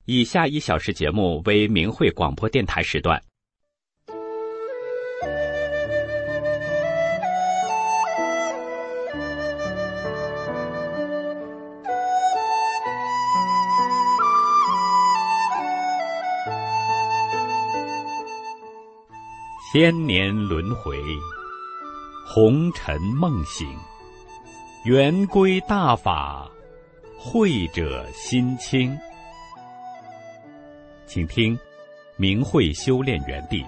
以下1小时节目为明慧广播电台时段。千年轮回，红尘梦醒，圆归大法，慧者心清。请听明慧修炼园地。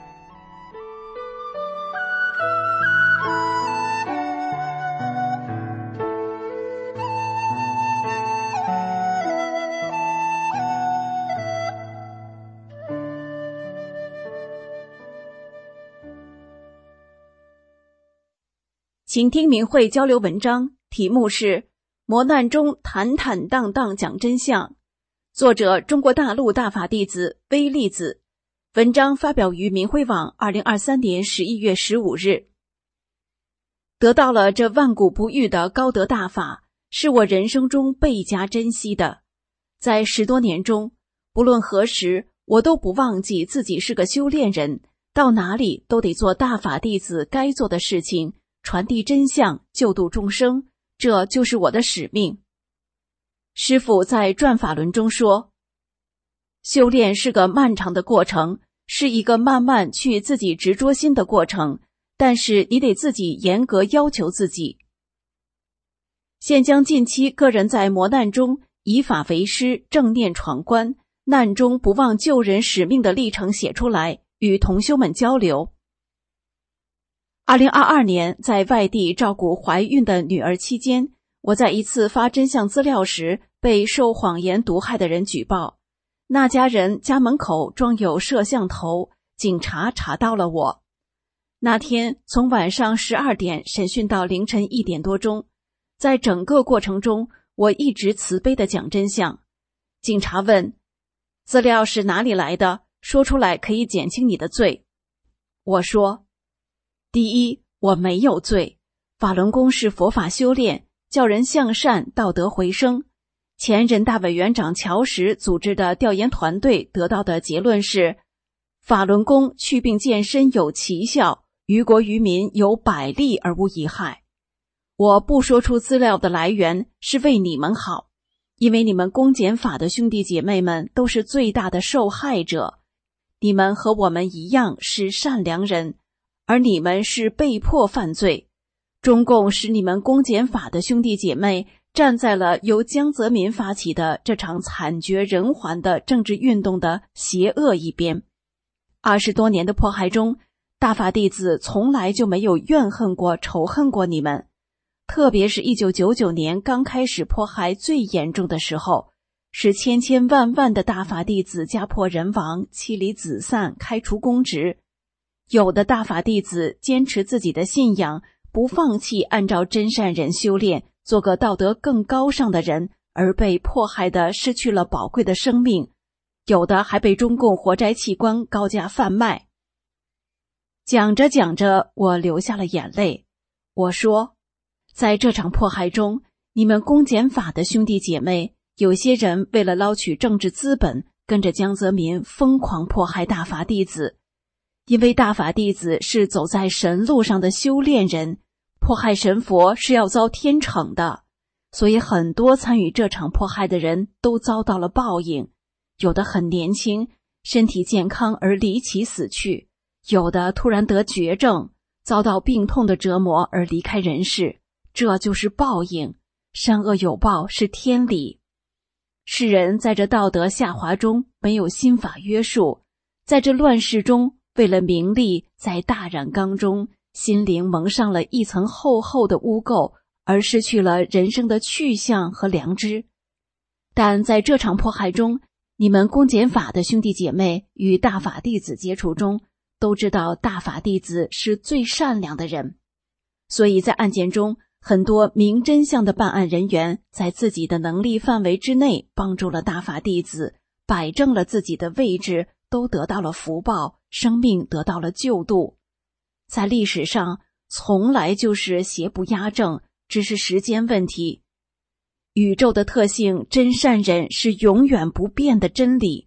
请听明慧交流文章，题目是磨难中坦坦荡荡讲真相，作者中国大陆大法弟子微粒子，文章发表于明慧网2023年11月15日。得到了这万古不遇的高德大法，是我人生中倍加珍惜的。在10多年中，不论何时，我都不忘记自己是个修炼人，到哪里都得做大法弟子该做的事情，传递真相，救度众生，这就是我的使命。师父在转法轮中说，修炼是个漫长的过程，是一个慢慢去自己执着心的过程，但是你得自己严格要求自己。现将近期个人在磨难中以法为师，正念闯关，难中不忘救人使命的历程写出来，与同修们交流。2022年在外地照顾怀孕的女儿期间，我在一次发真相资料时被受谎言毒害的人举报，那家人家门口装有摄像头，警察查到了我。那天从晚上12点审讯到凌晨1点多钟，在整个过程中我一直慈悲地讲真相。警察问，资料是哪里来的？说出来可以减轻你的罪。我说，第一，我没有罪，法轮功是佛法修炼，叫人向善，道德回升。前人大委员长乔石组织的调研团队得到的结论是，法轮功祛病健身有奇效，于国于民有百利而无一害。我不说出资料的来源，是为你们好，因为你们公检法的兄弟姐妹们都是最大的受害者，你们和我们一样是善良人，而你们是被迫犯罪。中共使你们公检法的兄弟姐妹站在了由江泽民发起的这场惨绝人寰的政治运动的邪恶一边。20多年的迫害中，大法弟子从来就没有怨恨过、仇恨过你们。特别是1999年刚开始迫害最严重的时候，是千千万万的大法弟子家破人亡、妻离子散、开除公职。有的大法弟子坚持自己的信仰，不放弃按照真善人修炼，做个道德更高尚的人，而被迫害的失去了宝贵的生命，有的还被中共活摘器官高价贩卖。讲着讲着，我流下了眼泪。我说，在这场迫害中，你们公检法的兄弟姐妹，有些人为了捞取政治资本，跟着江泽民疯狂迫害大法弟子。因为大法弟子是走在神路上的修炼人，迫害神佛是要遭天惩的，所以很多参与这场迫害的人都遭到了报应，有的很年轻，身体健康而离奇死去，有的突然得绝症，遭到病痛的折磨而离开人世，这就是报应，善恶有报是天理。世人在这道德下滑中没有心法约束，在这乱世中为了名利，在大染缸中心灵蒙上了一层厚厚的污垢，而失去了人生的去向和良知。但在这场迫害中，你们公检法的兄弟姐妹与大法弟子接触中，都知道大法弟子是最善良的人，所以在案件中，很多明真相的办案人员在自己的能力范围之内帮助了大法弟子，摆正了自己的位置，都得到了福报，生命得到了救度。在历史上从来就是邪不压正，只是时间问题。宇宙的特性真善忍是永远不变的真理，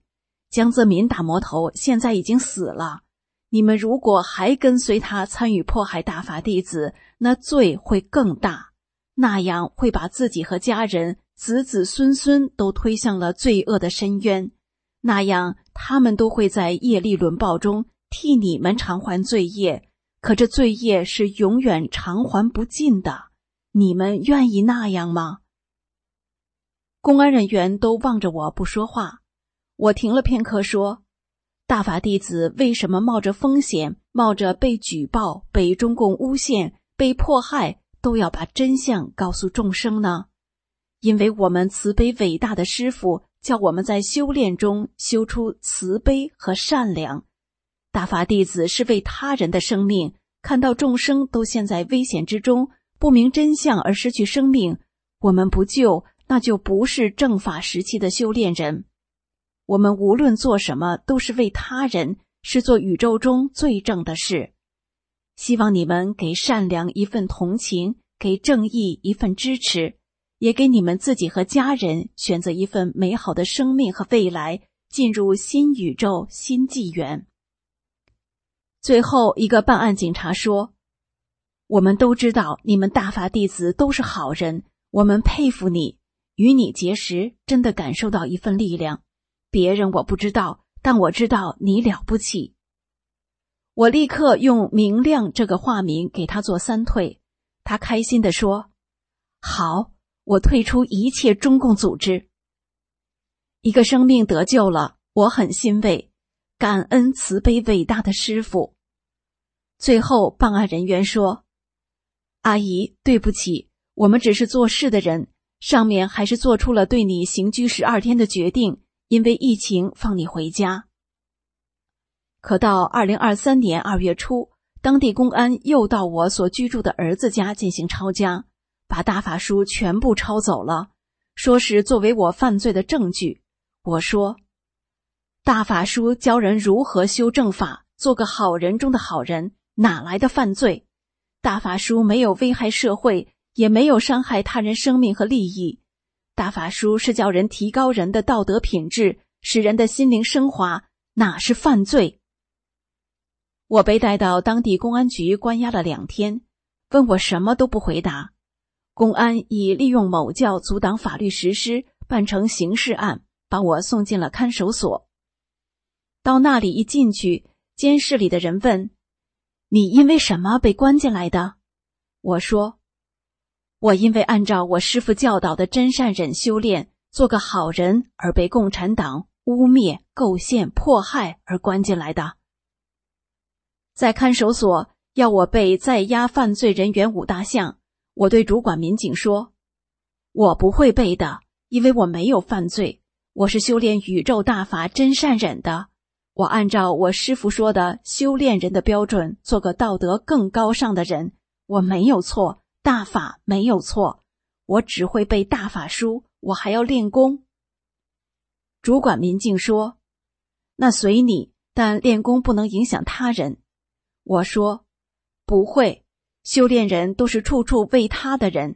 江泽民大魔头现在已经死了，你们如果还跟随他参与迫害大法弟子，那罪会更大，那样会把自己和家人、子子孙孙都推向了罪恶的深渊，那样他们都会在业力轮报中替你们偿还罪业，可这罪业是永远偿还不尽的，你们愿意那样吗？公安人员都望着我不说话，我停了片刻说，大法弟子为什么冒着风险，冒着被举报、被中共诬陷、被迫害，都要把真相告诉众生呢？因为我们慈悲伟大的师父叫我们在修炼中修出慈悲和善良。大法弟子是为他人的生命，看到众生都陷在危险之中，不明真相而失去生命，我们不救，那就不是正法时期的修炼人。我们无论做什么都是为他人，是做宇宙中最正的事。希望你们给善良一份同情，给正义一份支持，也给你们自己和家人选择一份美好的生命和未来，进入新宇宙、新纪元。最后一个办案警察说，我们都知道你们大法弟子都是好人，我们佩服你，与你结识真的感受到一份力量，别人我不知道，但我知道你了不起。我立刻用明亮这个化名给他做3退，他开心地说，好，我退出一切中共组织。一个生命得救了，我很欣慰，感恩慈悲伟大的师父。最后办案人员说，阿姨，对不起，我们只是做事的人，上面还是做出了对你刑拘12天的决定，因为疫情放你回家。可到2023年2月初，当地公安又到我所居住的儿子家进行抄家，把大法书全部抄走了，说是作为我犯罪的证据。我说，大法书教人如何修正法，做个好人中的好人，哪来的犯罪？大法书没有危害社会，也没有伤害他人生命和利益。大法书是叫人提高人的道德品质，使人的心灵升华，哪是犯罪？我被带到当地公安局关押了2天，问我什么都不回答。公安以利用某教阻挡法律实施，办成刑事案，把我送进了看守所。到那里一进去，监视里的人问，你因为什么被关进来的？我说，我因为按照我师父教导的真善忍修炼，做个好人而被共产党污蔑、构陷、迫害而关进来的。在看守所要我背在押犯罪人员5大项，我对主管民警说，我不会背的，因为我没有犯罪，我是修炼宇宙大法真善忍的，我按照我师父说的修炼人的标准，做个道德更高尚的人，我没有错，大法没有错，我只会背大法书，我还要练功。主管民警说，那随你，但练功不能影响他人。我说，不会，修炼人都是处处为他的人。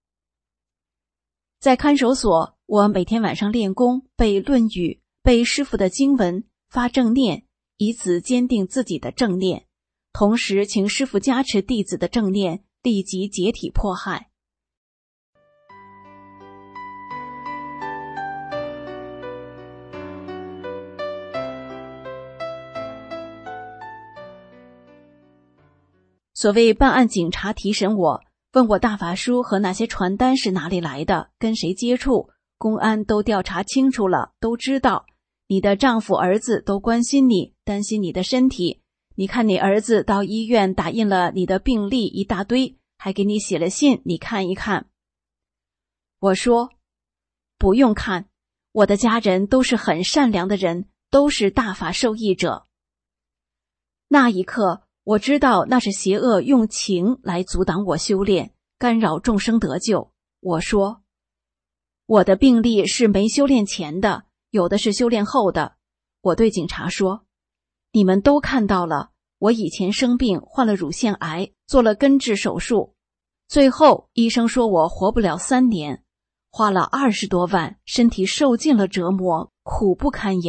在看守所，我每天晚上练功，背《论语》，背师父的经文，发正念，以此坚定自己的正念，同时请师父加持弟子的正念，立即解体迫害。所谓办案警察提审我，问我大法书和那些传单是哪里来的，跟谁接触，公安都调查清楚了，都知道。你的丈夫儿子都关心你，担心你的身体，你看你儿子到医院打印了你的病历一大堆，还给你写了信，你看一看。我说，不用看，我的家人都是很善良的人，都是大法受益者。那一刻我知道那是邪恶用情来阻挡我修炼，干扰众生得救。我说，我的病历是没修炼前的，有的是修炼后的。我对警察说，你们都看到了，我以前生病患了乳腺癌，做了根治手术，最后医生说我活不了3年，花了20多万，身体受尽了折磨，苦不堪言，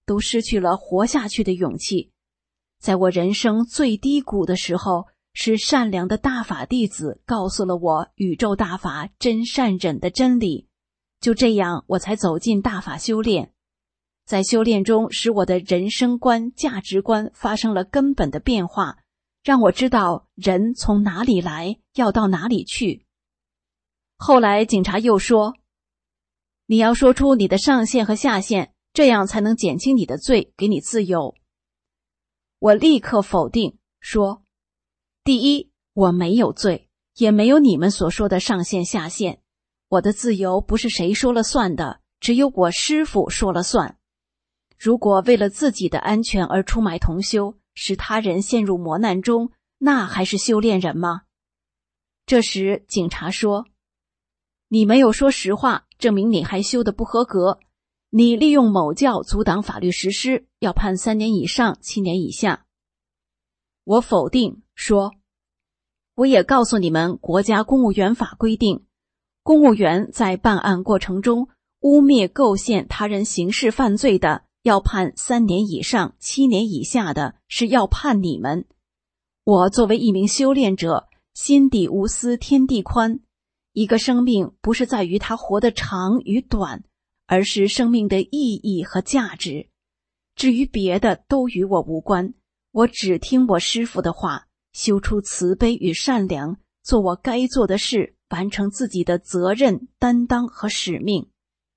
都失去了活下去的勇气。在我人生最低谷的时候，是善良的大法弟子告诉了我宇宙大法真善忍的真理。就这样，我才走进大法修炼。在修炼中，使我的人生观、价值观发生了根本的变化，让我知道人从哪里来，要到哪里去。后来警察又说，你要说出你的上限和下限，这样才能减轻你的罪，给你自由。我立刻否定，说，第一，我没有罪，也没有你们所说的上限下限。我的自由不是谁说了算的，只有我师父说了算。如果为了自己的安全而出卖同修，使他人陷入磨难中，那还是修炼人吗？这时警察说，你没有说实话，证明你还修得不合格。你利用某教阻挡法律实施，要判3年以上7年以下。我否定说，我也告诉你们，国家公务员法规定，公务员在办案过程中污蔑构陷他人刑事犯罪的，要判3年以上7年以下的，是要判你们。我作为一名修炼者，心底无私天地宽。一个生命不是在于它活得长与短，而是生命的意义和价值。至于别的都与我无关，我只听我师父的话，修出慈悲与善良，做我该做的事，完成自己的责任、担当和使命。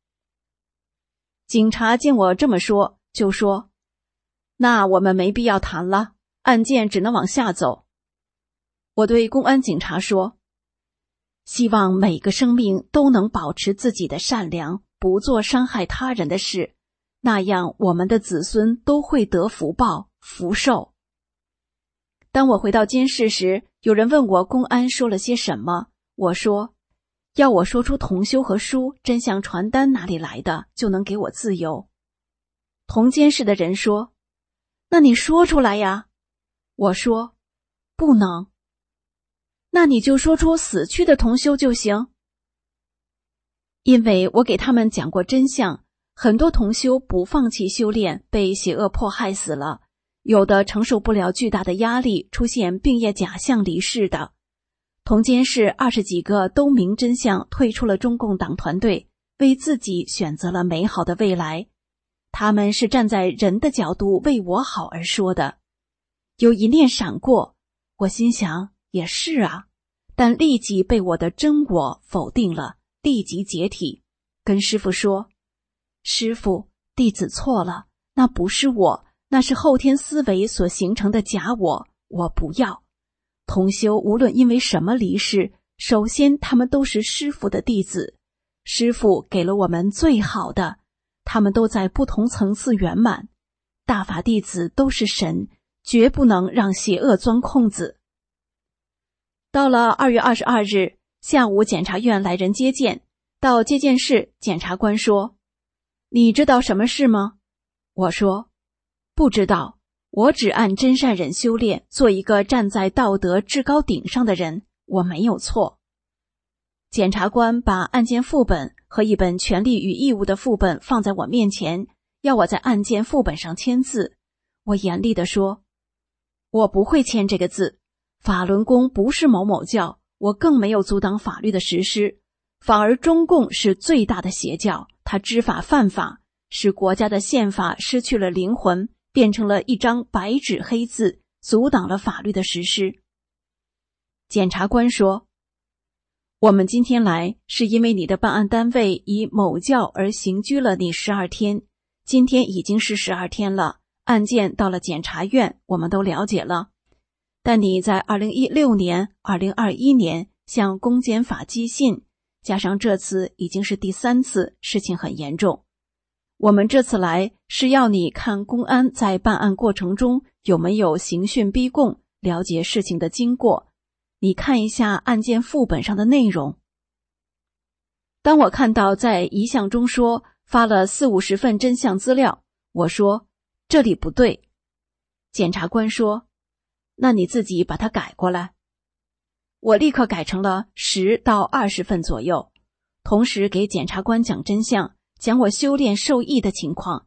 警察见我这么说，就说，那我们没必要谈了，案件只能往下走。我对公安警察说，希望每个生命都能保持自己的善良，不做伤害他人的事，那样我们的子孙都会得福报、福寿。当我回到监室时，有人问我公安说了些什么，我说，要我说出同修和书、真相传单哪里来的，就能给我自由。同监室的人说，那你说出来呀。我说，不能。那你就说出死去的同修就行。因为我给他们讲过真相，很多同修不放弃修炼，被邪恶迫害死了，有的承受不了巨大的压力，出现病业假象离世的。同监室20几个都明真相，退出了中共党团队，为自己选择了美好的未来。他们是站在人的角度为我好而说的。有一念闪过，我心想，也是啊，但立即被我的真我否定了，立即解体，跟师父说，师父，弟子错了，那不是我，那是后天思维所形成的假我，我不要。同修无论因为什么离世，首先他们都是师父的弟子，师父给了我们最好的，他们都在不同层次圆满。大法弟子都是神，绝不能让邪恶钻空子。到了2月22日下午，检察院来人接见，到接见室，检察官说，你知道什么事吗？我说，不知道，我只按真善忍修炼，做一个站在道德制高顶上的人，我没有错。检察官把案件副本和一本权利与义务的副本放在我面前，要我在案件副本上签字。我严厉地说，我不会签这个字，法轮功不是某某教，我更没有阻挡法律的实施，反而中共是最大的邪教，它知法犯法，使国家的宪法失去了灵魂，变成了一张白纸黑字，阻挡了法律的实施。检察官说，我们今天来是因为你的办案单位以某教而刑拘了你12天，今天已经是12天了，案件到了检察院，我们都了解了。但你在2016年、2021年向公检法寄信，加上这次已经是第3次，事情很严重。我们这次来是要你看公安在办案过程中有没有刑讯逼供，了解事情的经过。你看一下案件副本上的内容。当我看到在遗像中说发了40-50份真相资料，我说这里不对。检察官说，那你自己把它改过来。我立刻改成了10到20份左右，同时给检察官讲真相，讲我修炼受益的情况，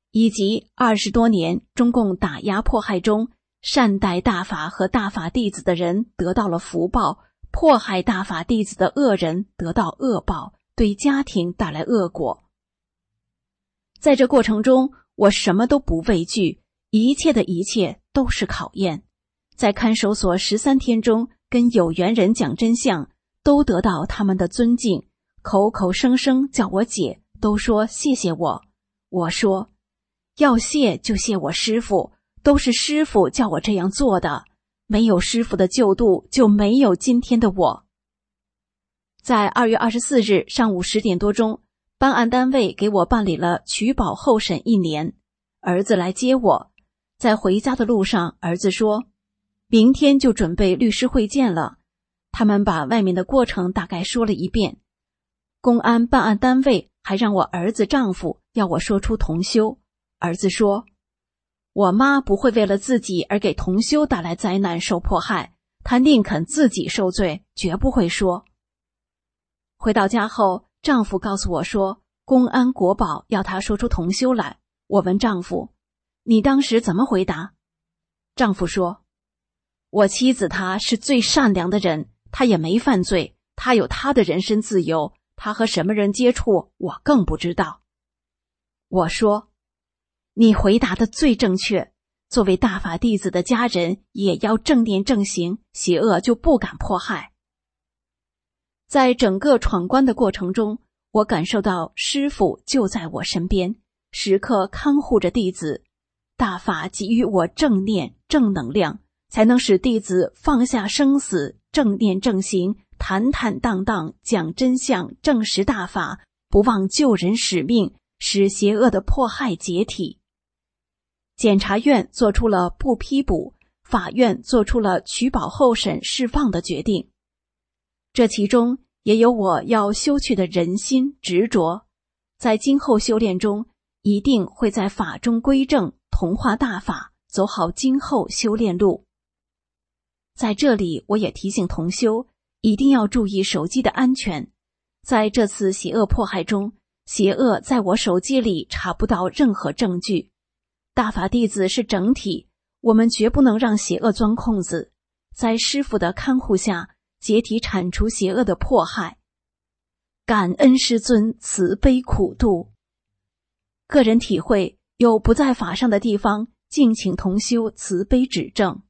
以及20多年中共打压迫害中善待大法和大法弟子的人得到了福报，迫害大法弟子的恶人得到恶报，对家庭带来恶果。在这过程中，我什么都不畏惧，一切的一切都是考验。在看守所13天中，跟有缘人讲真相，都得到他们的尊敬，口口声声叫我姐，都说谢谢我。我说，要谢就谢我师父，都是师父叫我这样做的，没有师父的救度，就没有今天的我。在2月24日上午10点多钟，办案单位给我办理了取保候审1年。儿子来接我，在回家的路上，儿子说，明天就准备律师会见了。他们把外面的过程大概说了一遍。公安办案单位还让我儿子丈夫要我说出同修。儿子说，我妈不会为了自己而给同修带来灾难受迫害，她宁肯自己受罪，绝不会说。回到家后，丈夫告诉我说，公安国保要他说出同修来。我问丈夫，你当时怎么回答？丈夫说，我妻子她是最善良的人，她也没犯罪，她有她的人身自由，她和什么人接触我更不知道。我说，你回答的最正确，作为大法弟子的家人也要正念正行，邪恶就不敢迫害。在整个闯关的过程中，我感受到师父就在我身边，时刻看护着弟子，大法给予我正念正能量，才能使弟子放下生死，正念正行，坦坦荡荡讲真相，证实大法，不忘救人使命，使邪恶的迫害解体。检察院做出了不批捕，法院做出了取保候审释放的决定。这其中也有我要修去的人心执着，在今后修炼中一定会在法中归正，同化大法，走好今后修炼路。在这里我也提醒同修，一定要注意手机的安全。在这次邪恶迫害中，邪恶在我手机里查不到任何证据。大法弟子是整体，我们绝不能让邪恶钻空子，在师父的看护下，解体铲除邪恶的迫害。感恩师尊慈悲苦度。个人体会，有不在法上的地方，敬请同修慈悲指正。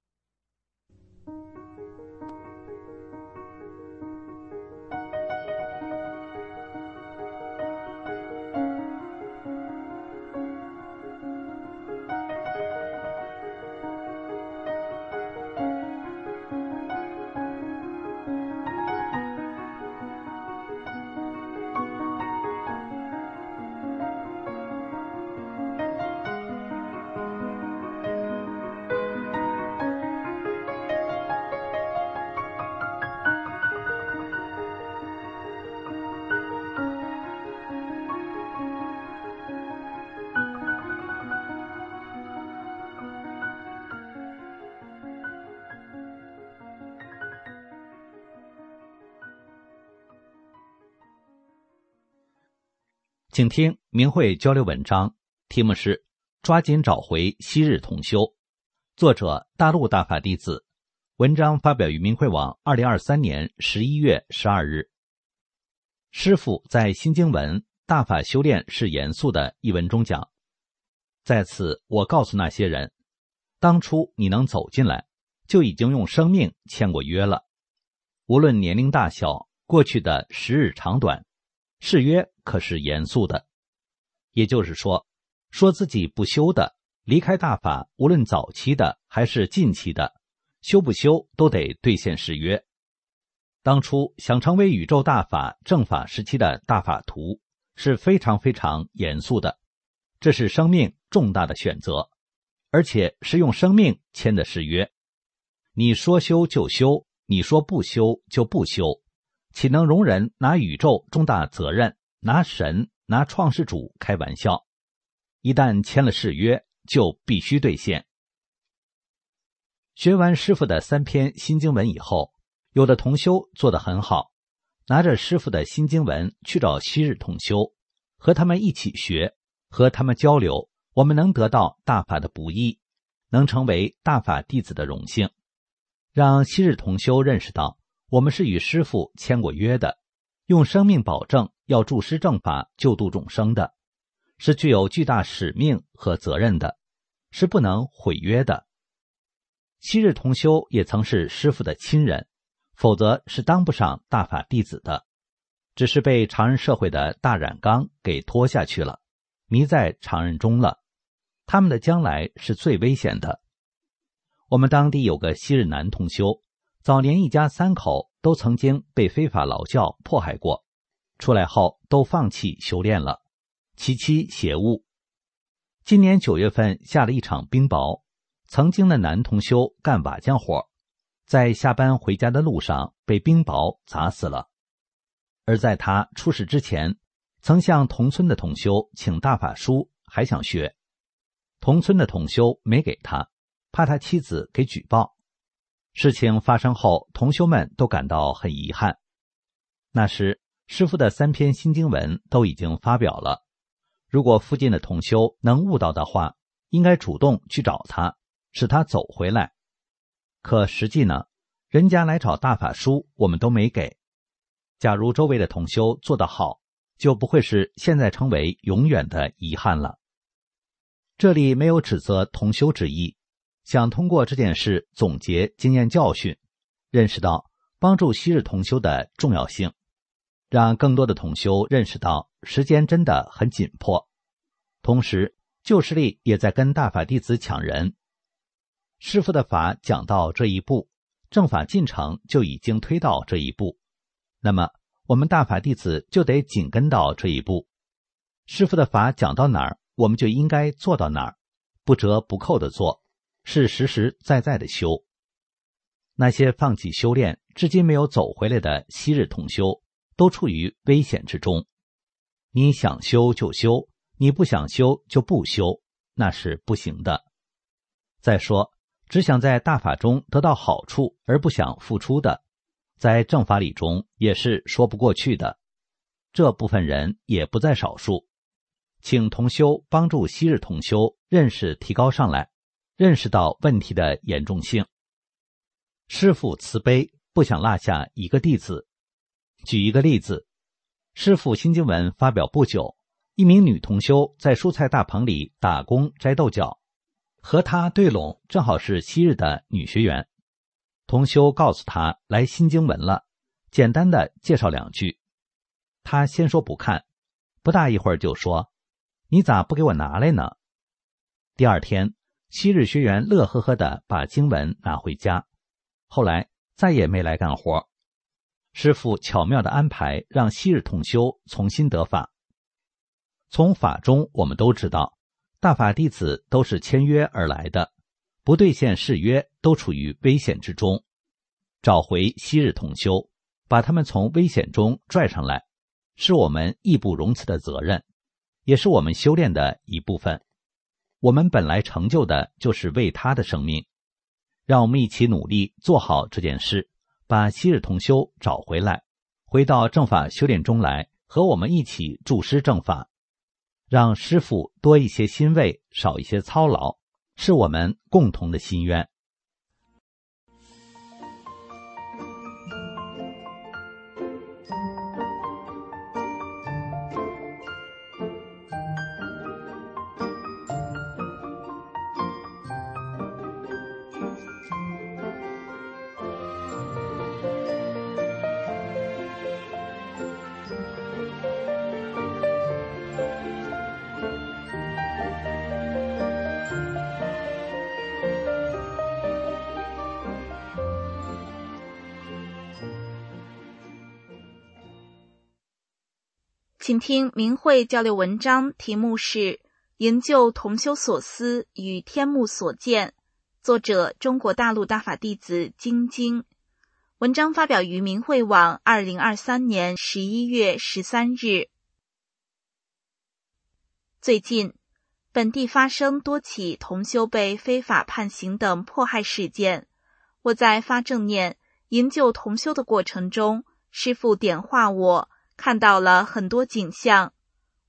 请听明慧交流文章，题目是抓紧找回昔日同修，作者大陆大法弟子，文章发表于明慧网2023年11月12日。师父在新经文大法修炼是严肃的一文中讲，在此我告诉那些人，当初你能走进来，就已经用生命签过约了。无论年龄大小，过去的时日长短，誓约可是严肃的。也就是说，说自己不修的，离开大法，无论早期的还是近期的，修不修都得兑现誓约。当初想成为宇宙大法正法时期的大法徒，是非常非常严肃的，这是生命重大的选择，而且是用生命签的誓约。你说修就修，你说不修就不修，岂能容人拿宇宙重大责任，拿神拿创世主开玩笑？一旦签了誓约，就必须兑现。学完师父的3篇新经文以后，有的同修做得很好，拿着师父的新经文去找昔日同修，和他们一起学，和他们交流， 我们能得到大法的不易，能成为大法弟子的荣幸，让昔日同修认识到我们是与师父签过约的，用生命保证要助师正法救度众生的，是具有巨大使命和责任的，是不能毁约的。昔日同修也曾是师父的亲人，否则是当不上大法弟子的，只是被常人社会的大染缸给拖下去了，迷在常人中了，他们的将来是最危险的。我们当地有个昔日男同修，早年一家3口都曾经被非法劳教迫害过，出来后都放弃修炼了，其妻邪物。今年9月份下了一场冰雹，曾经的男同修干瓦匠活，在下班回家的路上被冰雹砸死了。而在他出事之前，曾向同村的同修请大法书，还想学。同村的同修没给他，怕他妻子给举报。事情发生后，同修们都感到很遗憾。那时师父的3篇心经文都已经发表了，如果附近的同修能悟到的话，应该主动去找他，使他走回来。可实际呢，人家来找大法书，我们都没给。假如周围的同修做得好，就不会是现在成为永远的遗憾了。这里没有指责同修之意，想通过这件事总结经验教训，认识到帮助昔日同修的重要性，让更多的同修认识到时间真的很紧迫。同时旧势力也在跟大法弟子抢人。师父的法讲到这一步，正法进程就已经推到这一步，那么我们大法弟子就得紧跟到这一步。师父的法讲到哪儿，我们就应该做到哪儿，不折不扣的做，是实实在在的修。那些放弃修炼至今没有走回来的昔日同修，都处于危险之中。你想修就修，你不想修就不修，那是不行的。再说，只想在大法中得到好处而不想付出的，在正法理中也是说不过去的。这部分人也不在少数。请同修帮助昔日同修认识提高上来，认识到问题的严重性。师父慈悲，不想落下一个弟子。举一个例子，师父心经文发表不久，一名女同修在蔬菜大棚里打工摘豆角，和她对拢正好是昔日的女学员。同修告诉她来心经文了，简单的介绍2句。她先说不看，不大一会儿就说，你咋不给我拿来呢？第2天，昔日学员乐呵呵地把经文拿回家，后来再也没来干活。师父巧妙地安排，让昔日同修重新得法。从法中我们都知道，大法弟子都是签约而来的，不兑现誓约都处于危险之中。找回昔日同修，把他们从危险中拽上来，是我们义不容辞的责任，也是我们修炼的一部分。我们本来成就的就是为他的生命，让我们一起努力做好这件事，把昔日同修找回来，回到正法修炼中来，和我们一起助师正法，让师父多一些欣慰，少一些操劳，是我们共同的心愿。 请听明慧交流文章，题目是研究同修所思与天目所见，作者中国大陆大法弟子金晶。文章发表于明慧网2023年11月13日。最近，本地发生多起同修被非法判刑等迫害事件。我在发正念研究同修的过程中，师父点化我，看到了很多景象。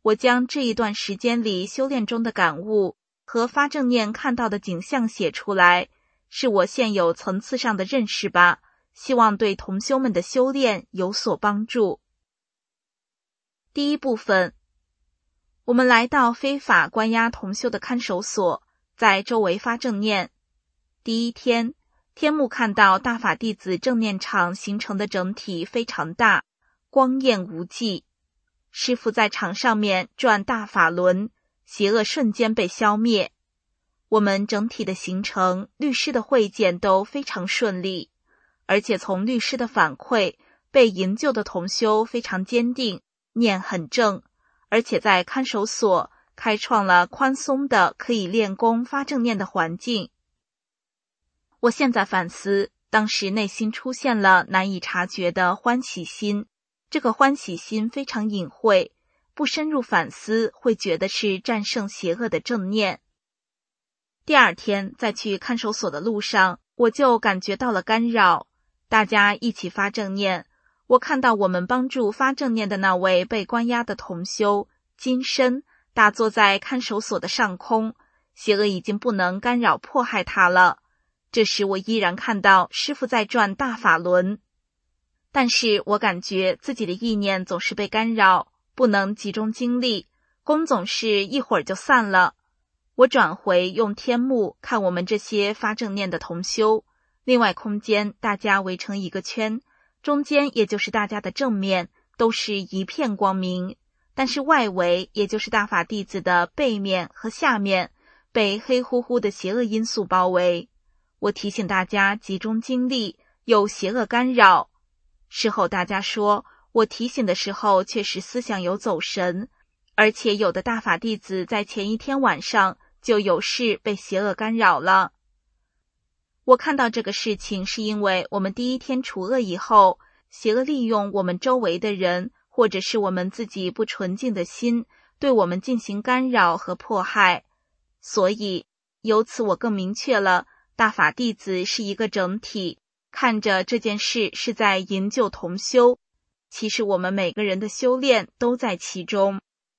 我将这一段时间里修炼中的感悟和发正念看到的景象写出来，是我现有层次上的认识吧，希望对同修们的修炼有所帮助。第一部分，我们来到非法关押同修的看守所，在周围发正念。第一天，天目看到大法弟子正念场形成的整体非常大，光艳无际。师父在场上面转大法轮，邪恶瞬间被消灭。我们整体的形成，律师的会见都非常顺利，而且从律师的反馈，被营救的同修非常坚定，念很正，而且在看守所开创了宽松的可以练功发正念的环境。我现在反思，当时内心出现了难以察觉的欢喜心，这个欢喜心非常隐晦，不深入反思会觉得是战胜邪恶的正念。第二天在去看守所的路上，我就感觉到了干扰，大家一起发正念，我看到我们帮助发正念的那位被关押的同修金身大坐在看守所的上空，邪恶已经不能干扰迫害他了。这时我依然看到师父在转大法轮，但是我感觉自己的意念总是被干扰，不能集中精力，功总是一会儿就散了。我转回用天目看我们这些发正念的同修，另外空间大家围成一个圈，中间也就是大家的正面都是一片光明，但是外围也就是大法弟子的背面和下面被黑乎乎的邪恶因素包围。我提醒大家集中精力，有邪恶干扰。事后大家说，我提醒的时候确实思想有走神，而且有的大法弟子在前一天晚上就有事被邪恶干扰了。我看到这个事情是因为我们第一天除恶以后，邪恶利用我们周围的人，或者是我们自己不纯净的心，对我们进行干扰和迫害。所以由此我更明确了大法弟子是一个整体，看着这件事是在营救同修，其实我们每个人的修炼都在其中。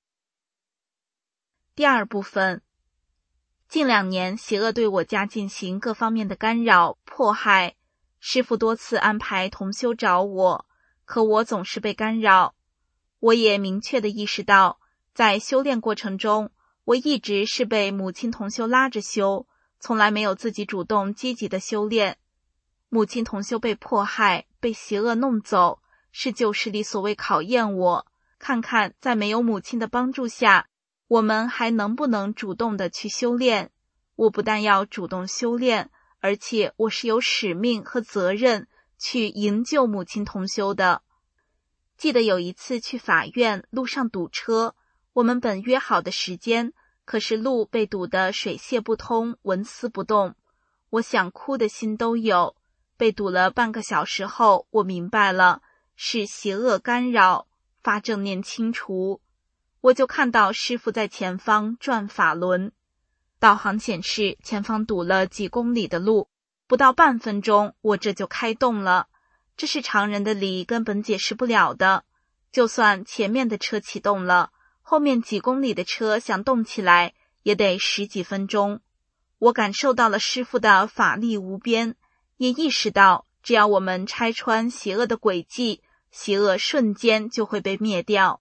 第二部分，近2年邪恶对我家进行各方面的干扰迫害，师父多次安排同修找我，可我总是被干扰。我也明确地意识到，在修炼过程中，我一直是被母亲同修拉着修，从来没有自己主动积极的修炼。母亲同修被迫害，被邪恶弄走，是旧势力所谓考验我，看看在没有母亲的帮助下，我们还能不能主动的去修炼。我不但要主动修炼，而且我是有使命和责任去营救母亲同修的。记得有一次去法院，路上堵车，我们本约好的时间，可是路被堵得水泄不通，纹丝不动，我想哭的心都有。被堵了半个小时后，我明白了，是邪恶干扰，发正念清除。我就看到师父在前方转法轮，导航显示前方堵了几公里的路，不到半分钟我这就开动了，这是常人的理根本解释不了的。就算前面的车启动了，后面几公里的车想动起来也得10几分钟。我感受到了师父的法力无边，也意识到只要我们拆穿邪恶的轨迹，邪恶瞬间就会被灭掉。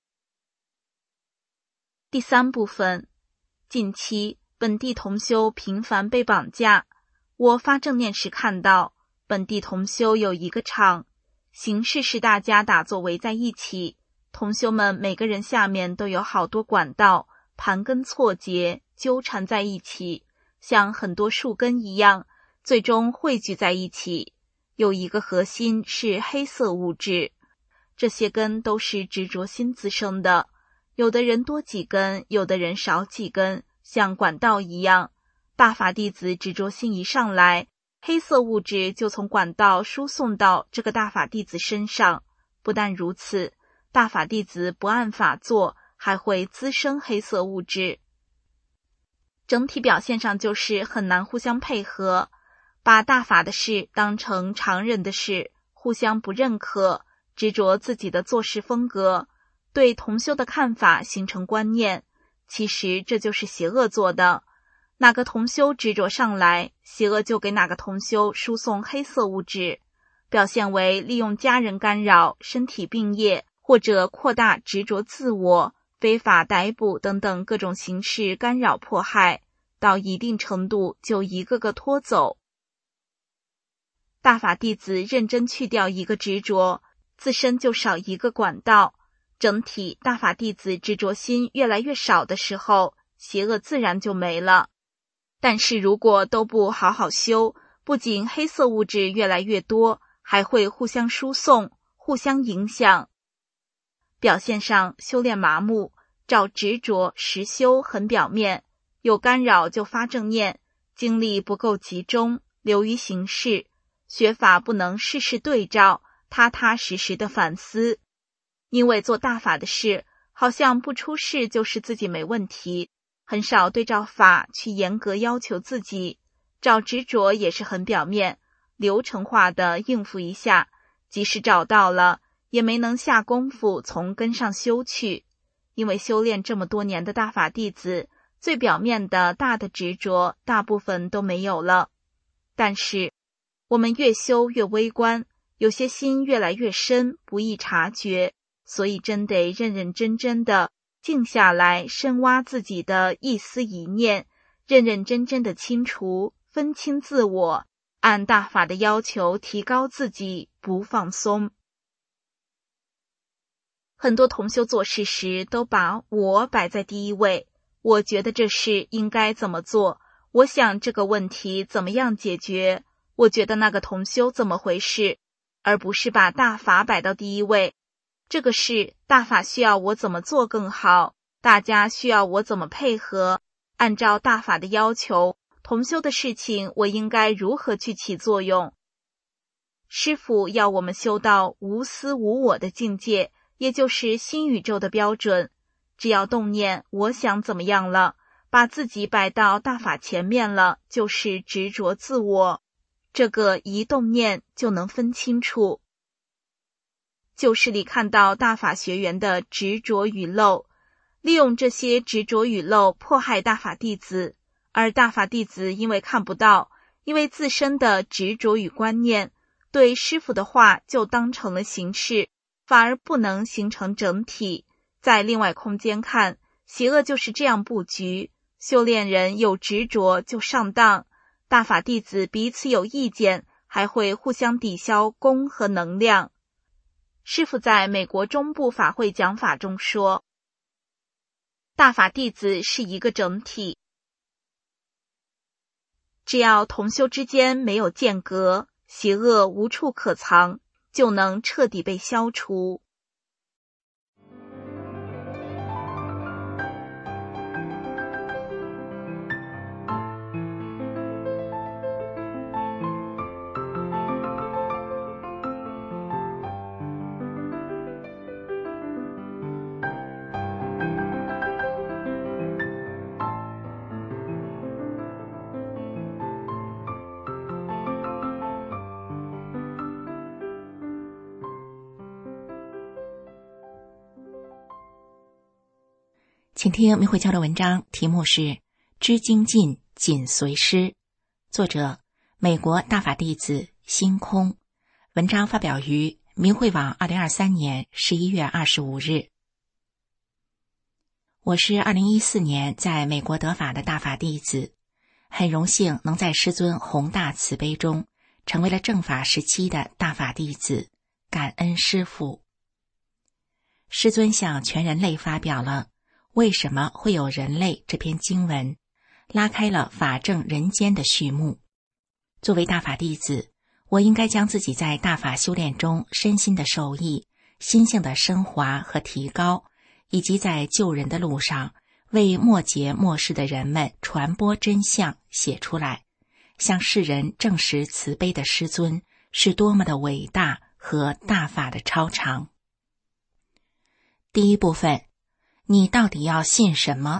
第三部分，近期本地同修频繁被绑架。我发正念时看到本地同修有一个场，形式是大家打坐围在一起，同修们每个人下面都有好多管道，盘根错节，纠缠在一起，像很多树根一样，最终汇聚在一起。有一个核心是黑色物质，这些根都是执着心滋生的，有的人多几根，有的人少几根，像管道一样。大法弟子执着心一上来，黑色物质就从管道输送到这个大法弟子身上。不但如此，大法弟子不按法做，还会滋生黑色物质。整体表现上就是很难互相配合，把大法的事当成常人的事，互相不认可，执着自己的做事风格， 对同修的看法形成观念，其实这就是邪恶做的。哪个同修执着上来，邪恶就给哪个同修输送黑色物质，表现为利用家人干扰、身体病业，或者扩大执着自我、非法逮捕等等各种形式干扰迫害，到一定程度就一个个拖走。大法弟子认真去掉一个执着，自身就少一个管道，整体大法弟子执着心越来越少的时候，邪恶自然就没了。但是如果都不好好修，不仅黑色物质越来越多，还会互相输送、互相影响。表现上修炼麻木，照执着实修很表面，有干扰就发正念，精力不够集中，流于形式，学法不能事事对照，踏踏实实的反思。因为做大法的事，好像不出事就是自己没问题，很少对照法去严格要求自己，找执着也是很表面，流程化的应付一下，即使找到了，也没能下功夫从根上修去。因为修炼这么多年的大法弟子，最表面的大的执着大部分都没有了。但是我们越修越微观，有些心越来越深，不易察觉，所以真得认认真真的静下来，深挖自己的一思一念，认认真真的清除，分清自我，按大法的要求提高自己，不放松。很多同修做事时都把我摆在第一位，我觉得这事应该怎么做，我想这个问题怎么样解决，我觉得那个同修怎么回事，而不是把大法摆到第一位。这个事大法需要我怎么做更好，大家需要我怎么配合，按照大法的要求，同修的事情我应该如何去起作用。师父要我们修到无私无我的境界，也就是新宇宙的标准。只要动念我想怎么样了，把自己摆到大法前面了，就是执着自我，这个一动念就能分清楚。旧事里看到大法学员的执着与漏，利用这些执着与漏迫害大法弟子，而大法弟子因为看不到，因为自身的执着与观念，对师父的话就当成了形式，反而不能形成整体。在另外空间看，邪恶就是这样布局，修炼人有执着就上当，大法弟子彼此有意见，还会互相抵消功和能量。师父在美国中部法会讲法中说，大法弟子是一个整体，只要同修之间没有间隔，邪恶无处可藏，就能彻底被消除。 请听明慧教的文章，题目是《知精进，紧随师》，作者美国大法弟子星空，文章发表于明慧网2023年11月25日。我是2014年在美国得法的大法弟子，很荣幸能在师尊宏大慈悲中成为了正法时期的大法弟子，感恩师父。师尊向全人类发表了为什么会有人类这篇经文，拉开了法正人间的序幕。作为大法弟子，我应该将自己在大法修炼中身心的受益、心性的升华和提高，以及在救人的路上为末劫末世的人们传播真相写出来，向世人证实慈悲的师尊是多么的伟大和大法的超常。第一部分，你到底要信什么？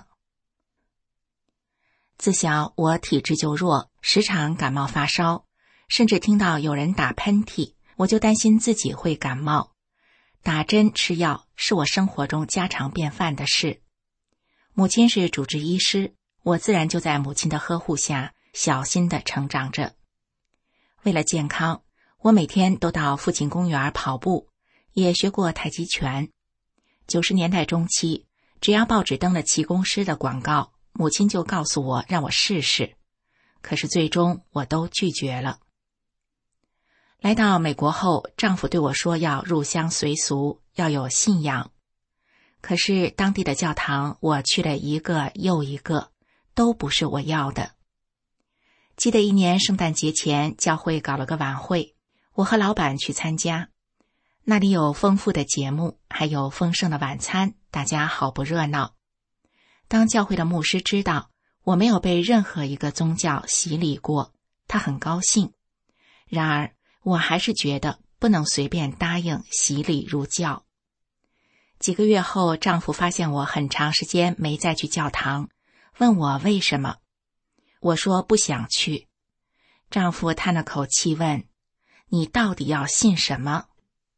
自小我体质就弱，时常感冒发烧，甚至听到有人打喷嚏，我就担心自己会感冒。 打针吃药是我生活中家常便饭的事。母亲是主治医师，我自然就在母亲的呵护下小心地成长着。为了健康，我每天都到附近公园跑步，也学过太极拳。90年代中期，只要报纸登了气功师的广告，母亲就告诉我让我试试，可是最终我都拒绝了。来到美国后，丈夫对我说要入乡随俗，要有信仰。可是当地的教堂我去了一个又一个，都不是我要的。记得一年圣诞节前，教会搞了个晚会，我和老板去参加。那里有丰富的节目，还有丰盛的晚餐，大家好不热闹。当教会的牧师知道我没有被任何一个宗教洗礼过，他很高兴。然而我还是觉得不能随便答应洗礼入教。几个月后，丈夫发现我很长时间没再去教堂，问我为什么。我说不想去。丈夫叹了口气问：你到底要信什么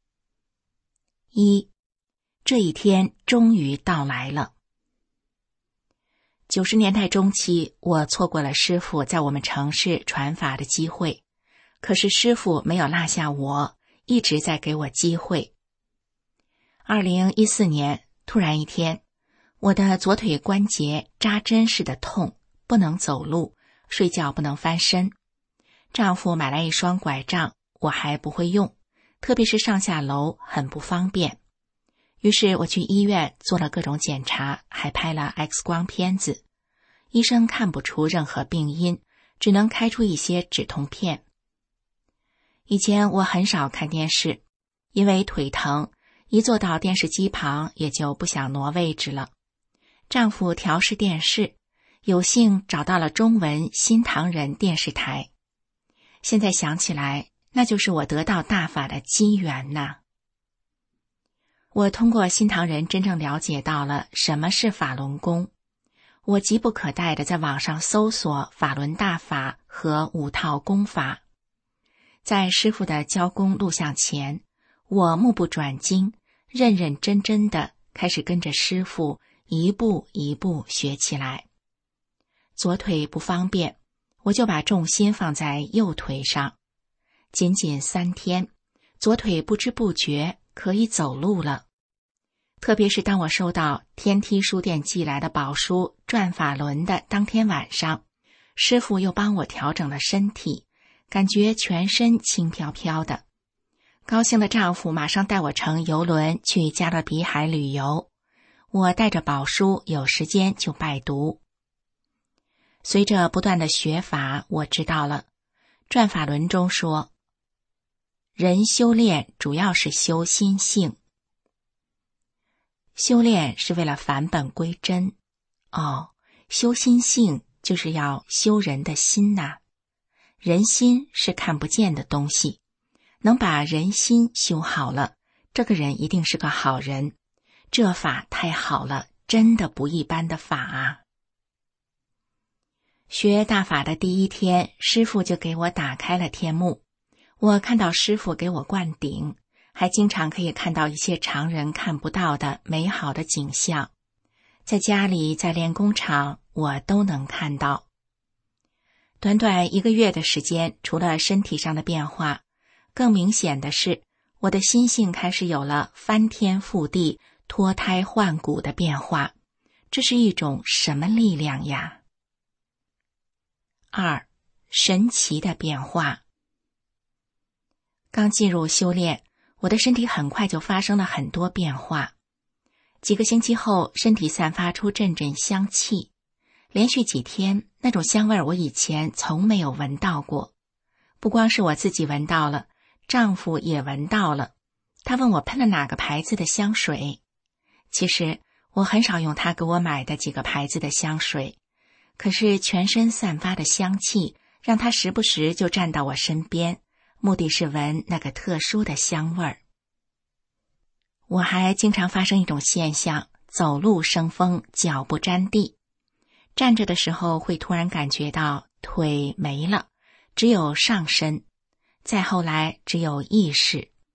？1. 这一天终于到来了。90年代中期，我错过了师父在我们城市传法的机会，可是师父没有落下我，一直在给我机会。2014年，突然一天，我的左腿关节扎针似的痛，不能走路，睡觉不能翻身。丈夫买来一双拐杖，我还不会用，特别是上下楼很不方便。于是我去医院做了各种检查，还拍了 X 光片子。医生看不出任何病因，只能开出一些止痛片。以前我很少看电视，因为腿疼，一坐到电视机旁也就不想挪位置了。丈夫调试电视，有幸找到了中文新唐人电视台。现在想起来，那就是我得到大法的机缘呐。我通过新唐人真正了解到了什么是法轮功。我急不可待地在网上搜索法轮大法和5套功法。在师父的教功录像前，我目不转睛，认认真真地开始跟着师父一步一步学起来。左腿不方便，我就把重心放在右腿上。仅仅3天，左腿不知不觉可以走路了。特别是当我收到天梯书店寄来的宝书《转法轮》的当天晚上，师父又帮我调整了身体，感觉全身轻飘飘的。高兴的丈夫马上带我乘邮轮去加勒比海旅游，我带着宝书，有时间就拜读。随着不断的学法，我知道了，转法轮中说，人修炼主要是修心性。修炼是为了返本归真。修心性就是要修人的心呐。人心是看不见的东西，能把人心修好了，这个人一定是个好人。这法太好了，真的不一般的法啊。学大法的第1天，师父就给我打开了天幕。我看到师父给我灌顶，还经常可以看到一些常人看不到的美好的景象。在家里，在练功场，我都能看到。短短1个月的时间，除了身体上的变化，更明显的是，我的心性开始有了翻天覆地、脱胎换骨的变化。这是一种什么力量呀？2. 神奇的变化。刚进入修炼，我的身体很快就发生了很多变化。几个星期后，身体散发出阵阵香气，连续几天，那种香味我以前从没有闻到过。不光是我自己闻到了，丈夫也闻到了。他问我喷了哪个牌子的香水。其实我很少用他给我买的几个牌子的香水，可是全身散发的香气让他时不时就站到我身边，目的是闻那个特殊的香味儿。我还经常发生一种现象，走路生风，脚不沾地。站着的时候会突然感觉到腿没了，只有上身，再后来只有意识。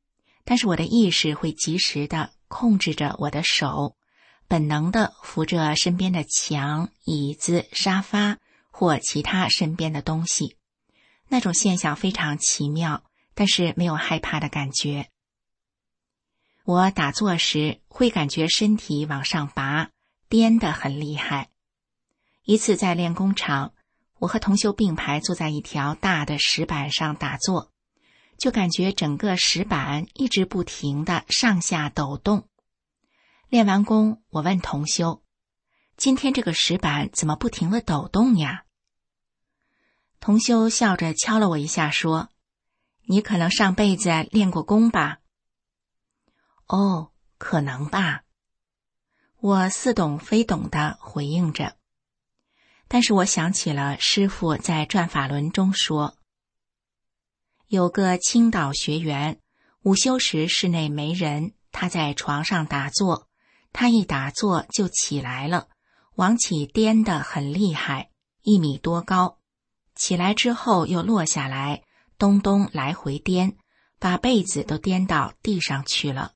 但是我的意识会及时地控制着我的手，本能地扶着身边的墙、椅子、沙发或其他身边的东西。那种现象非常奇妙，但是没有害怕的感觉。我打坐时会感觉身体往上拔，颠得很厉害。一次在练功场，我和同修并排坐在一条大的石板上打坐，就感觉整个石板一直不停地上下抖动。练完功，我问同修：今天这个石板怎么不停地抖动呀？同修笑着敲了我一下说：你可能上辈子练过功吧？哦，可能吧。我似懂非懂地回应着。但是我想起了师父在转法轮中说，有个青岛学员，午休时室内没人，他在床上打坐，他一打坐就起来了，往起颠得很厉害，1米多高，起来之后又落下来，东东来回颠，把被子都颠到地上去了。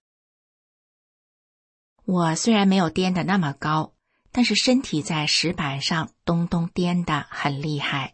我虽然没有颠得那么高，但是身体在石板上东东颠得很厉害。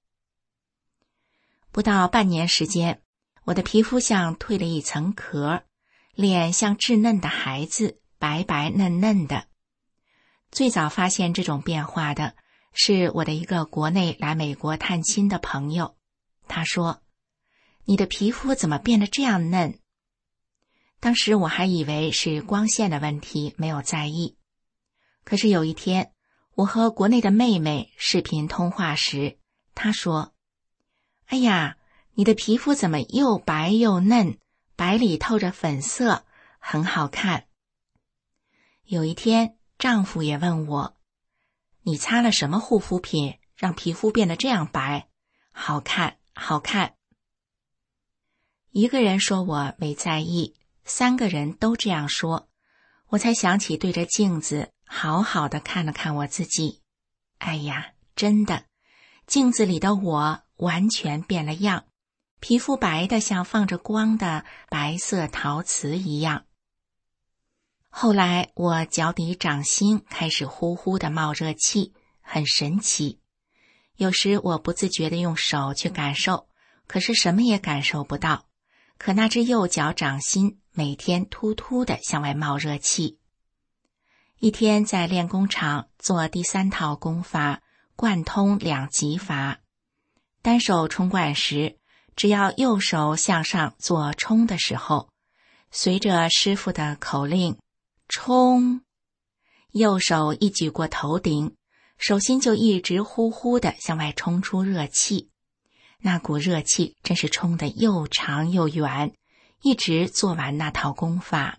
不到半年时间，我的皮肤像蜕了一层壳，脸像稚嫩的孩子，白白嫩嫩的。最早发现这种变化的是我的一个国内来美国探亲的朋友，他说：你的皮肤怎么变得这样嫩？当时我还以为是光线的问题，没有在意。可是有一天，我和国内的妹妹视频通话时，她说：哎呀，你的皮肤怎么又白又嫩，白里透着粉色，很好看。有一天，丈夫也问我：你擦了什么护肤品，让皮肤变得这样白？好看，好看。一个人说我没在意，3个人都这样说，我才想起对着镜子好好的看了看我自己。哎呀，真的，镜子里的我完全变了样，皮肤白的像放着光的白色陶瓷一样。后来我脚底掌心开始呼呼的冒热气，很神奇。有时我不自觉地用手去感受，可是什么也感受不到。可那只右脚掌心每天突突地向外冒热气。一天在练功场做第3套功法，贯通2极法。单手冲灌时，只要右手向上做冲的时候，随着师父的口令冲，右手一举过头顶，手心就一直呼呼地向外冲出热气。那股热气真是冲得又长又远，一直做完那套功法。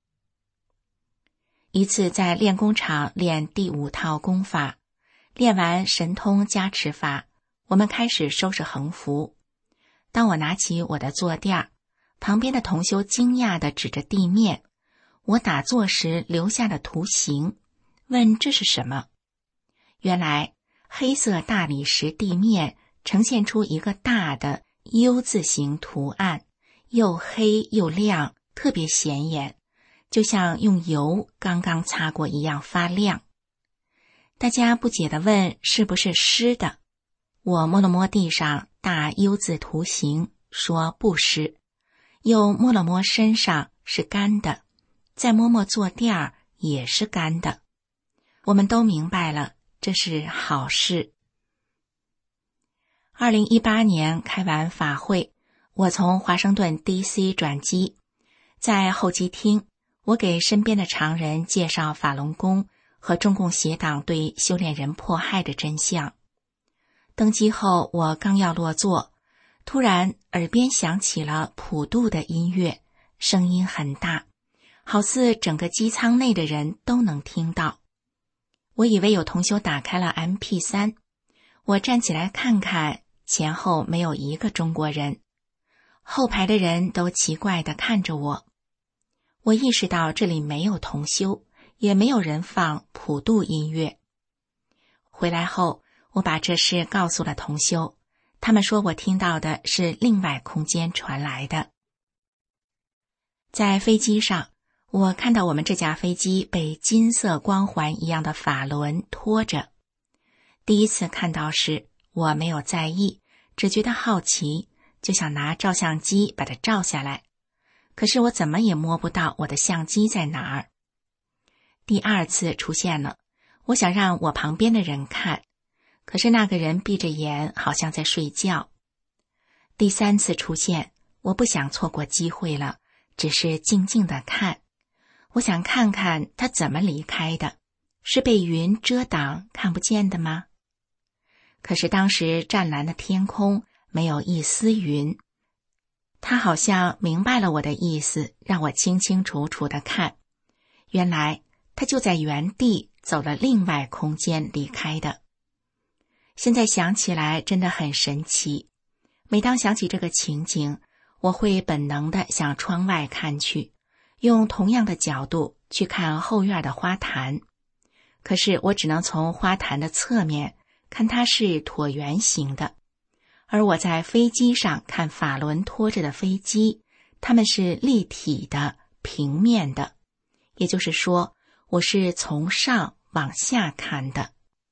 一次在练功场练第5套功法，练完神通加持法，我们开始收拾横幅。当我拿起我的坐垫，旁边的同修惊讶地指着地面，我打坐时留下的图形，问这是什么？原来黑色大理石地面呈现出一个大的 U 字形图案，又黑又亮，特别显眼，就像用油刚刚擦过一样发亮。大家不解地问是不是湿的，我摸了摸地上大 U 字图形，说不湿，又摸了摸身上是干的，再摸摸坐垫也是干的。我们都明白了，这是好事。2018年开完法会，我从华盛顿 DC 转机，在候机厅，我给身边的常人介绍法轮功和中共邪党对修炼人迫害的真相。登机后，我刚要落座，突然耳边响起了普渡的音乐，声音很大，好似整个机舱内的人都能听到。我以为有同修打开了 MP3， 我站起来看看，前后没有一个中国人，后排的人都奇怪地看着我。我意识到这里没有同修，也没有人放普渡音乐。回来后，我把这事告诉了同修，他们说我听到的是另外空间传来的。 在飞机上，我看到我们这架飞机被金色光环一样的法轮拖着。第一次看到时，我没有在意，只觉得好奇，就想拿照相机把它照下来。可是我怎么也摸不到我的相机在哪儿。第二次出现了，我想让我旁边的人看，可是那个人闭着眼，好像在睡觉。第三次出现，我不想错过机会了，只是静静地看。我想看看他怎么离开的，是被云遮挡看不见的吗？可是当时湛蓝的天空没有一丝云，他好像明白了我的意思，让我清清楚楚地看。原来他就在原地走了另外空间离开的。现在想起来真的很神奇。每当想起这个情景，我会本能地向窗外看去，用同样的角度去看后院的花坛。可是我只能从花坛的侧面看它是椭圆形的，而我在飞机上看法轮拖着的飞机，它们是立体的、平面的。也就是说，我是从上往下看的。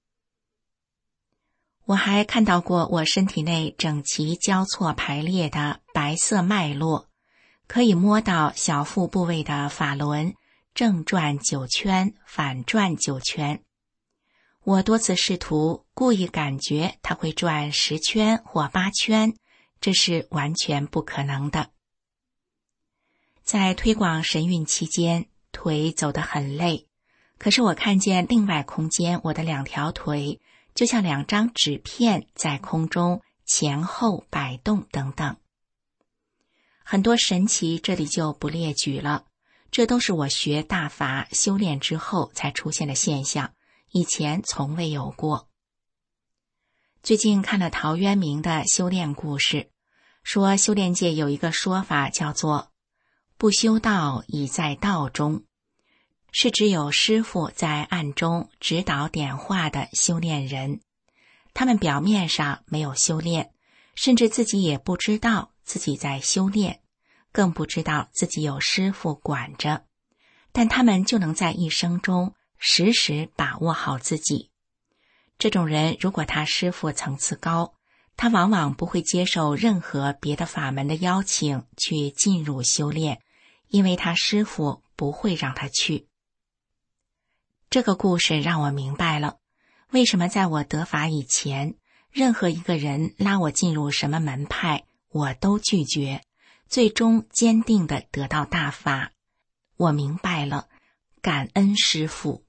我还看到过我身体内整齐交错排列的白色脉络，可以摸到小腹部位的法轮正转9圈，反转9圈。我多次试图故意感觉它会转10圈或8圈，这是完全不可能的。在推广神韵期间，腿走得很累，可是我看见另外空间，我的2条腿就像2张纸片在空中前后摆动等等。很多神奇这里就不列举了，这都是我学大法修炼之后才出现的现象，以前从未有过。最近看了陶渊明的修炼故事，说修炼界有一个说法叫做不修道已在道中，是只有师父在暗中指导点化的修炼人。他们表面上没有修炼，甚至自己也不知道自己在修炼，更不知道自己有师父管着，但他们就能在一生中时时把握好自己。这种人如果他师父层次高，他往往不会接受任何别的法门的邀请去进入修炼，因为他师父不会让他去。这个故事让我明白了，为什么在我得法以前，任何一个人拉我进入什么门派，我都拒绝，最终坚定地得到大法。我明白了，感恩师父。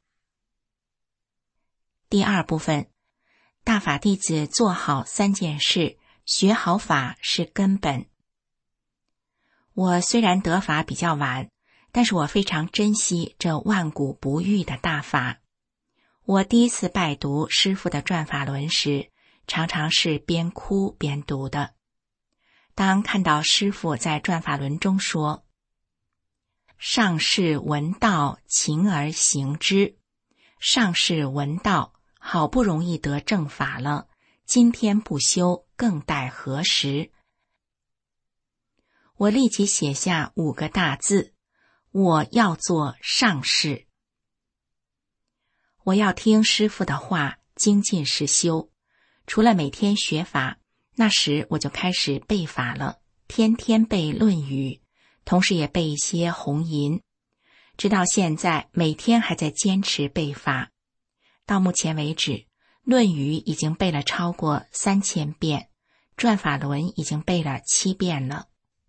第二部分，大法弟子做好3件事，学好法是根本。我虽然得法比较晚，但是我非常珍惜这万古不遇的大法。我第一次拜读师父的转法轮时，常常是边哭边读的。当看到师父在转法轮中说，上士闻道，勤而行之，上士闻道，好不容易得正法了，今天不修，更待何时？我立即写下5个大字，我要做上士。我要听师父的话，精进实修。除了每天学法，那时我就开始背法了，天天背《论语》，同时也背一些红吟。直到现在，每天还在坚持背法。到目前为止，《论语》已经背了超过3000遍，转法轮已经背了7遍了。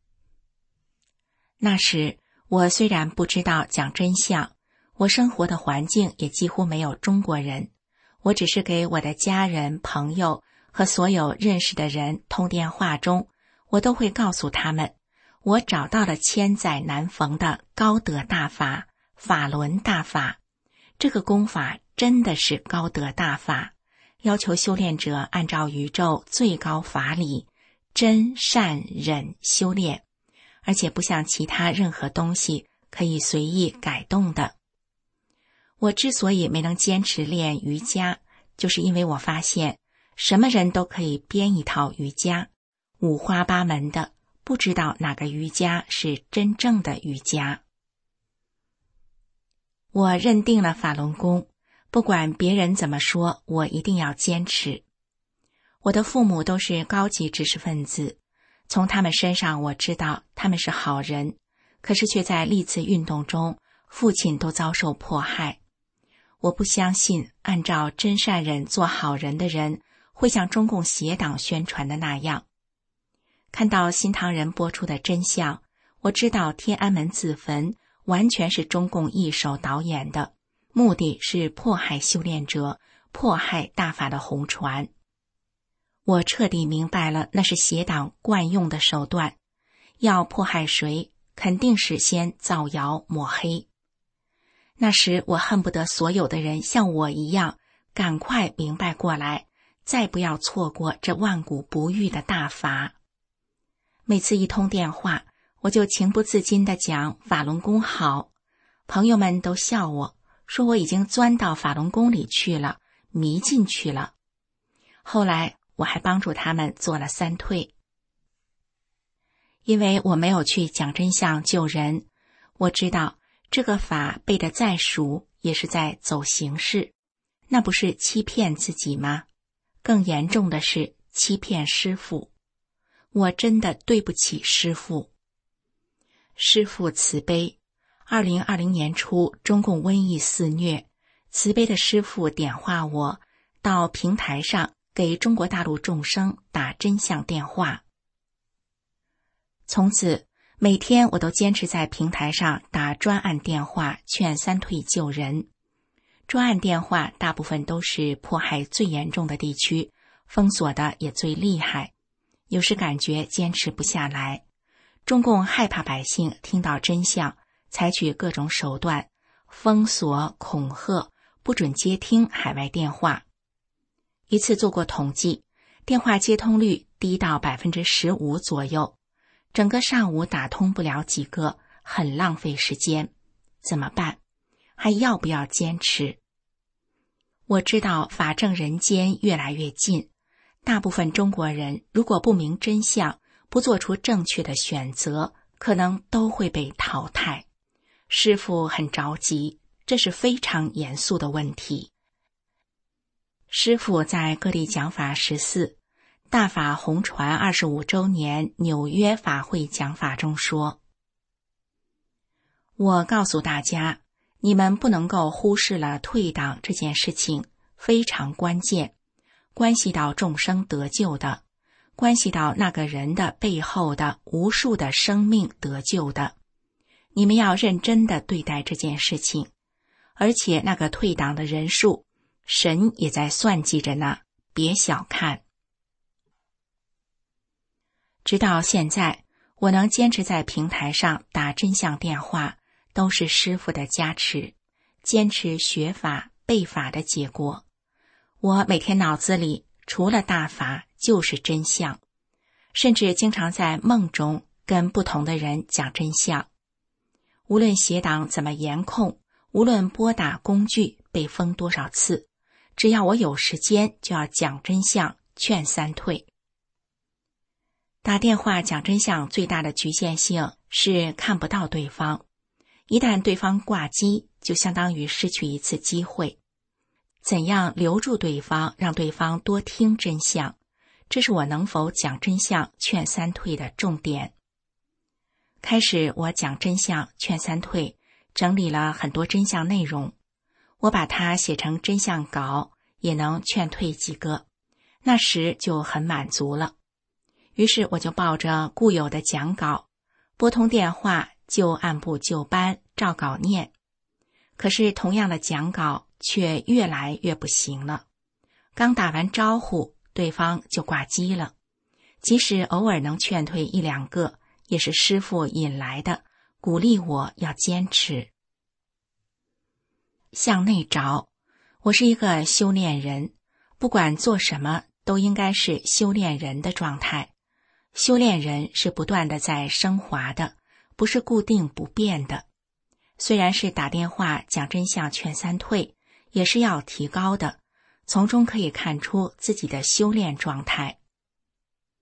那时，我虽然不知道讲真相，我生活的环境也几乎没有中国人，我只是给我的家人、朋友和所有认识的人通电话中，我都会告诉他们，我找到了千载难逢的高德大法，法轮大法。这个功法真的是高德大法，要求修炼者按照宇宙最高法理真善忍修炼，而且不像其他任何东西可以随意改动的。我之所以没能坚持练瑜伽，就是因为我发现什么人都可以编一套瑜伽，五花八门的， 不知道哪个瑜伽是真正的瑜伽。我认定了法轮功，不管别人怎么说，我一定要坚持。我的父母都是高级知识分子，从他们身上我知道他们是好人，可是却在历次运动中，父亲都遭受迫害。我不相信按照真善人做好人的人会像中共邪党宣传的那样。看到新唐人播出的真相，我知道天安门自焚完全是中共一手导演的，目的是迫害修炼者，迫害大法的红传。我彻底明白了，那是邪党惯用的手段，要迫害谁，肯定是先造谣抹黑。那时我恨不得所有的人像我一样，赶快明白过来，再不要错过这万古不遇的大法。每次一通电话，我就情不自禁地讲法轮功好，朋友们都笑我，说我已经钻到法轮功里去了，迷进去了。后来我还帮助他们做了3退。因为我没有去讲真相救人，我知道这个法背得再熟，也是在走形式，那不是欺骗自己吗？更严重的是欺骗师父。我真的对不起师父。师父慈悲，2020年初中共瘟疫肆虐，慈悲的师父点化我到平台上给中国大陆众生打真相电话。从此每天我都坚持在平台上打专案电话，劝3退救人。专案电话大部分都是迫害最严重的地区，封锁的也最厉害，有时感觉坚持不下来。中共害怕百姓听到真相，采取各种手段，封锁、恐吓，不准接听海外电话。一次做过统计，电话接通率低到 15% 左右，整个上午打通不了几个，很浪费时间。怎么办？还要不要坚持？我知道法正人间越来越近，大部分中国人如果不明真相，不做出正确的选择，可能都会被淘汰。师父很着急，这是非常严肃的问题。师父在各地讲法14大法红传25周年纽约法会讲法中说，我告诉大家，你们不能够忽视了退党这件事情，非常关键，关系到众生得救的，关系到那个人的背后的无数的生命得救的。你们要认真地对待这件事情，而且那个退党的人数，神也在算计着呢，别小看。直到现在，我能坚持在平台上打真相电话，都是师父的加持，坚持学法背法的结果。我每天脑子里除了大法就是真相，甚至经常在梦中跟不同的人讲真相。无论邪党怎么严控，无论拨打工具被封多少次，只要我有时间就要讲真相，劝3退。打电话讲真相最大的局限性是看不到对方，一旦对方挂机，就相当于失去一次机会。怎样留住对方，让对方多听真相，这是我能否讲真相劝3退的重点。开始我讲真相劝3退，整理了很多真相内容，我把它写成真相稿，也能劝退几个，那时就很满足了。于是我就抱着固有的讲稿，拨通电话就按部就班照稿念。可是同样的讲稿却越来越不行了，刚打完招呼，对方就挂机了。即使偶尔能劝退1、2个，也是师父引来的，鼓励我要坚持。向内找，我是一个修炼人，不管做什么都应该是修炼人的状态。修炼人是不断的在升华的，不是固定不变的。虽然是打电话讲真相劝3退，也是要提高的，从中可以看出自己的修炼状态。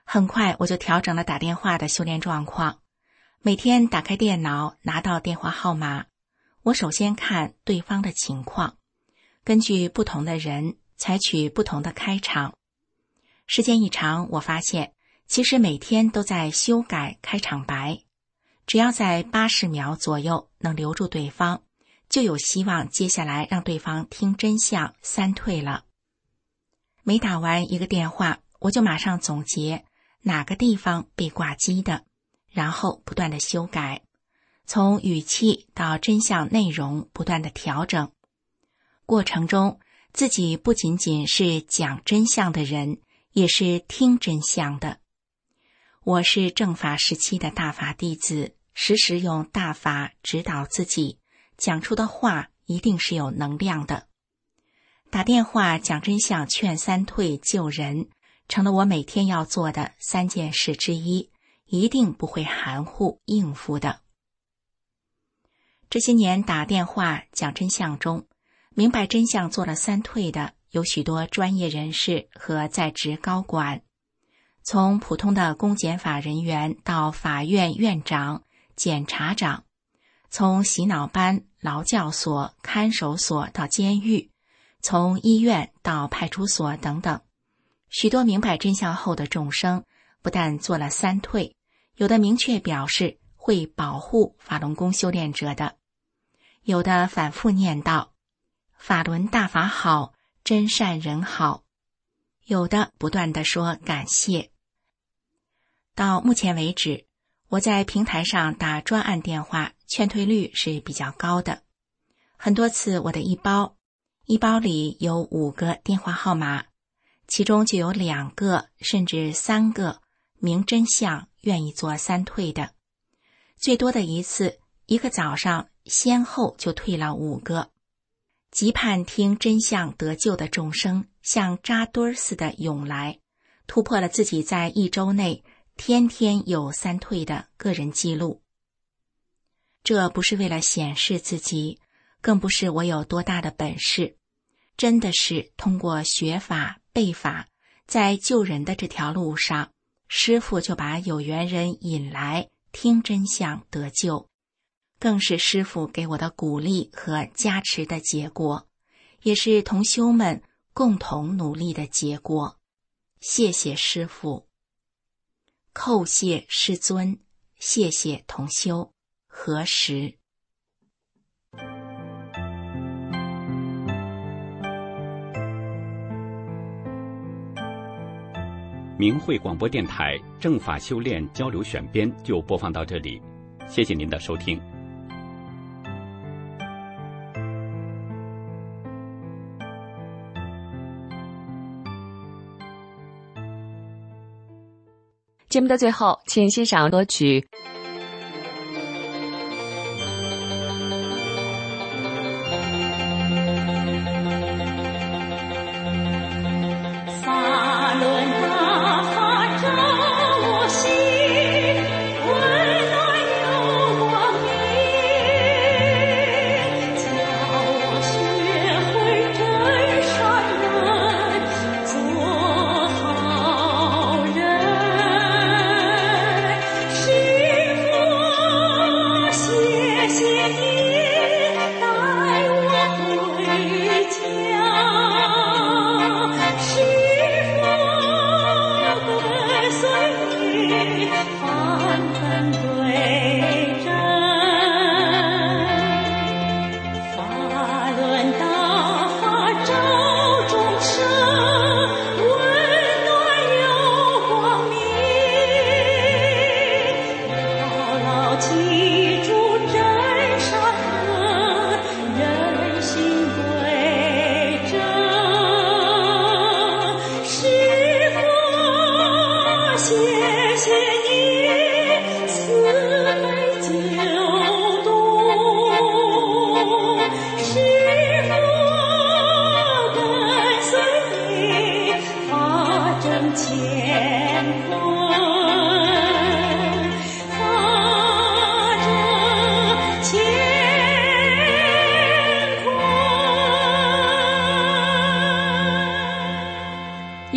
很快我就调整了打电话的修炼状况。每天打开电脑，拿到电话号码，我首先看对方的情况，根据不同的人采取不同的开场。时间一长，我发现其实每天都在修改开场白，只要在80秒左右能留住对方，就有希望接下来让对方听真相3退了。每打完一个电话，我就马上总结哪个地方被挂机的，然后不断的修改，从语气到真相内容不断的调整。过程中，自己不仅仅是讲真相的人，也是听真相的。我是正法时期的大法弟子，时时用大法指导自己，讲出的话一定是有能量的。打电话讲真相劝3退救人，成了我每天要做的3件事之一，一定不会含糊应付的。这些年打电话讲真相中，明白真相做了3退的有许多专业人士和在职高管，从普通的公检法人员到法院院长、检察长，从洗脑班、劳教所、看守所到监狱，从医院到派出所等等，许多明白真相后的众生，不但做了3退，有的明确表示会保护法轮功修炼者的，有的反复念叨法轮大法好，真善人好，有的不断地说感谢。到目前为止，我在平台上打专案电话，劝退率是比较高的。很多次我的一包里有5个电话号码，其中就有2个甚至3个明真相愿意做3退的。最多的一次，一个早上先后就退了5个。急盼听真相得救的众生像扎堆似的涌来，突破了自己在1周内天天有3退的个人记录。这不是为了显示自己，更不是我有多大的本事，真的是通过学法背法，在救人的这条路上，师父就把有缘人引来听真相得救，更是师父给我的鼓励和加持的结果，也是同修们共同努力的结果。谢谢师父，叩谢师尊，谢谢同修，何时？ 明慧广播电台正法修炼交流选编就播放到这里，谢谢您的收听。 节目的最后，请欣赏歌曲。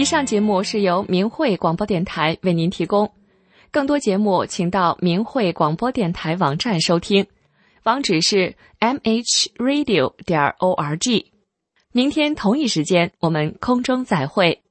上节目是由明慧广播电台为您提供，更多节目请到明慧广播电台网站收听，网址是 mhradio.org。明天同一时间我们空中再会。